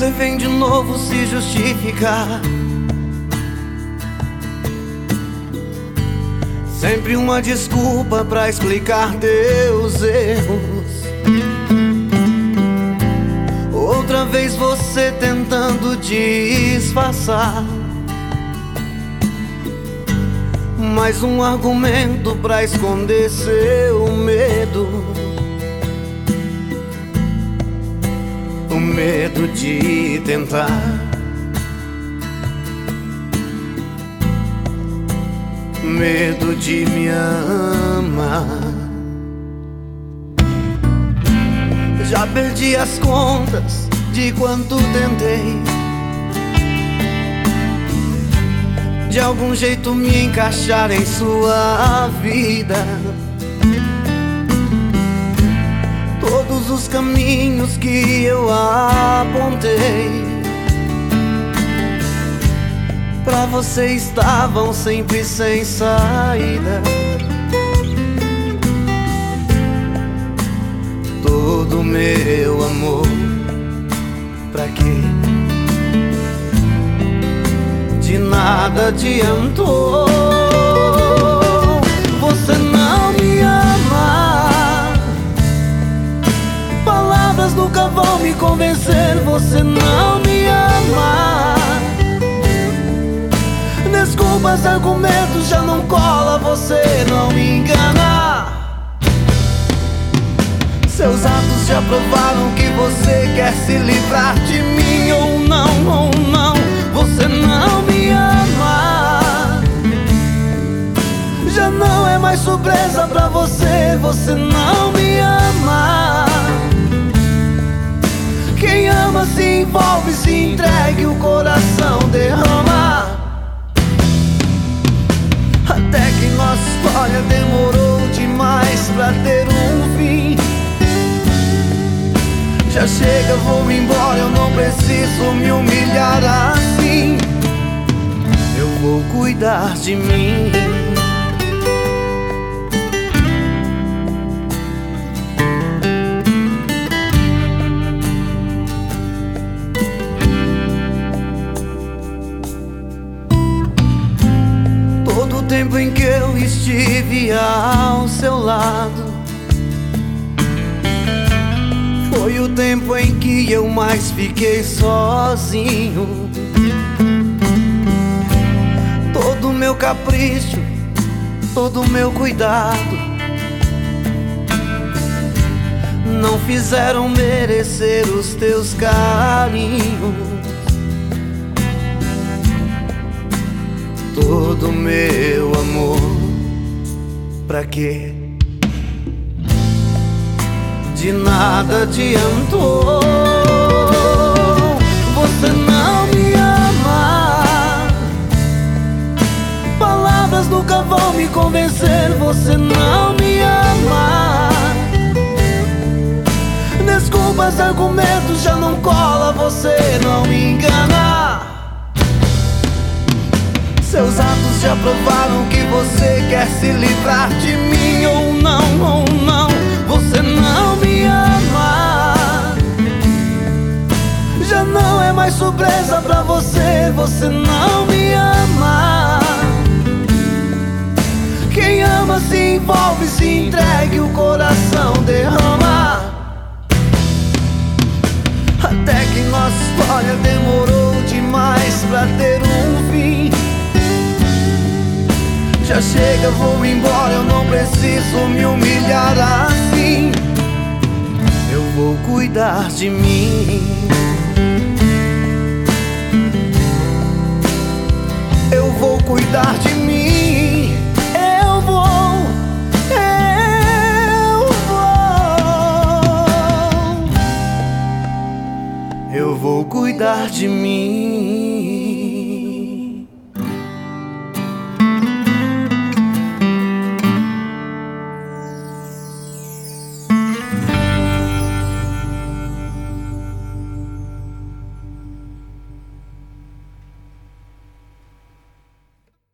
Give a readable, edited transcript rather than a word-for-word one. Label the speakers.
Speaker 1: você vem de novo se justificar. Sempre uma desculpa pra explicar teus erros. Outra vez você tentando disfarçar. Mais um argumento pra esconder seu medo. O medo de tentar. Medo de me amar. Já perdi as contas de quanto tentei de algum jeito me encaixar em sua vida. Todos os caminhos que eu apontei pra você estavam sempre sem saída. Todo meu amor, pra quê? De nada adiantou. Você não me ama. Palavras nunca vão me convencer. Você não me ama. Desculpas, argumentos já não cola. Você não me engana. Seus atos já provaram que você quer se livrar de mim. Ou não, você não me ama. Já não é mais surpresa pra você. Você não me ama. Quem ama se envolve, se entregue, o coração derrama. Até que nossa história demorou demais pra ter um fim. Já chega, vou embora, eu não preciso me humilhar assim. Eu vou cuidar de mim. Todo o tempo em que eu estive ao seu lado foi o tempo em que eu mais fiquei sozinho. Todo o meu capricho, todo o meu cuidado não fizeram merecer os teus carinhos. Todo o meu amor, pra quê? De nada adiantou. Você não me ama. Palavras nunca vão me convencer. Você não me ama. Desculpas, argumentos já não cola. Você não me engana. Seus atos já provaram que você quer se livrar de mim. Ou não, você não me ama. Já não é mais surpresa pra você. Você não me ama. Quem ama se envolve, se entregue, o coração derrama. Até que nossa história demorou demais pra ter um fim. Já chega, vou embora, eu não preciso me humilhar assim. Eu vou cuidar de mim. Eu vou cuidar de mim. Eu vou. Eu vou cuidar de mim.